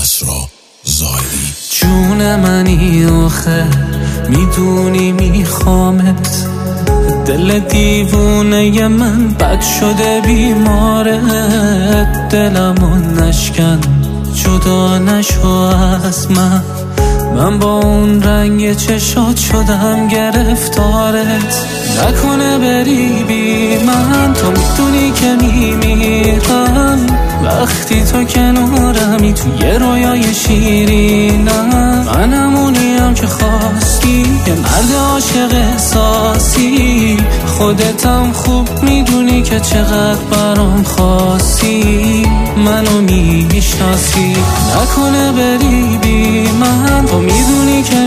کسرا زاهدی. جون منی آخه میدونی میخوامت، دل دیوونه من بد شده بیمارت، دلمو نشکن جدا نشو از من با اون رنگ چشات شدم گرفتارت. نکنه بری بی من، تو میدونی که میمیرم وقتی تو کنارمی توی رویای شیرینم. من همونیم که خواستی، یه مرد عاشق احساسی، خودتم خوب میدونی که چقدر برام خاصی، منو میشناسی. نکنه بری بی من، تو میدونی که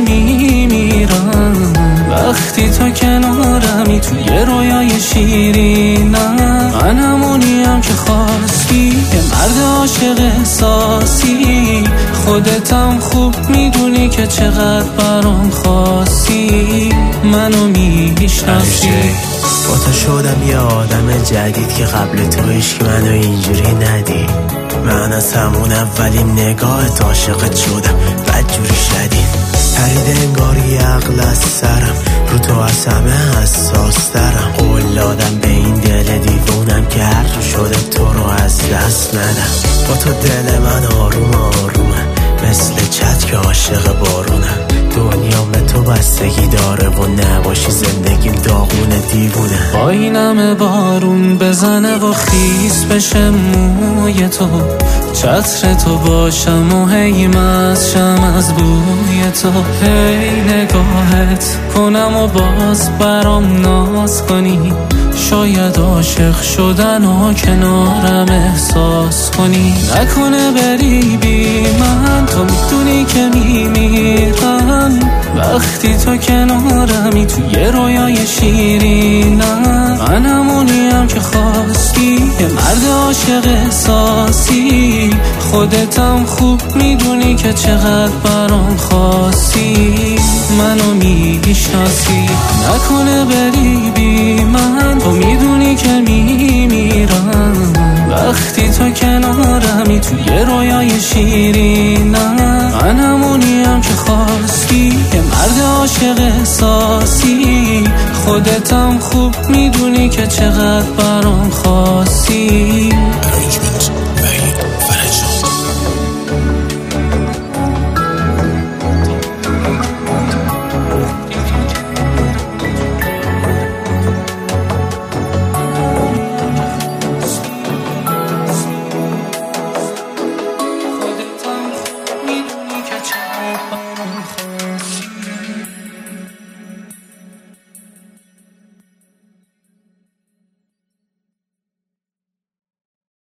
میمیرم وقتی تو کنارمی توی رویای شیرینم. من همونیم که خواستی، یه مرد عاشق احساسی، خودتم خوب میدونی که چقدر برام خاصی، منو میشناسی. با تو شدم یه آدم جدید که قبل تو عشق منو اینجوری ندی. من از همون اولین نگاهت عاشقت شدم بدجوری شدید. پرید انگاری عقل از سرم، رو تو از همه حساس ترم. قول دادم به این دل دیوونم که هر جو شده تو رو از دست ندم. با تو دل من آروم آرومه، مثل چت که عاشق بارونم. دنیا به تو بستگی داره و نباشی زندگیم داغونه دیوونه. با این همه بارون بزنه و خیس بشه موی تو، چتر تو باشم و هی مزشم از بوی تو. هی نگاهت کنم و باز برام ناز کنی، شاید عاشق شدن و کنارم احساس کنی. نکنه بری بی من، تو میدونی که میمیرم وقتی تو کنارمی توی رویای شیرینم. من همونیم که خواستی، یه مرد عاشق احساسی، خودتم خوب میدونی که چقدر برام خاصی، منو میشناسی. نکنه بری بی من، تو میدونی که میمیرم وقتی تو کنارمی توی رویای شیرینم. من همونیم که خواستی، یه مرد عاشق احساسی، خودتم خوب میدونی که چقدر برام خاصی. خودتم میدونی که چقدر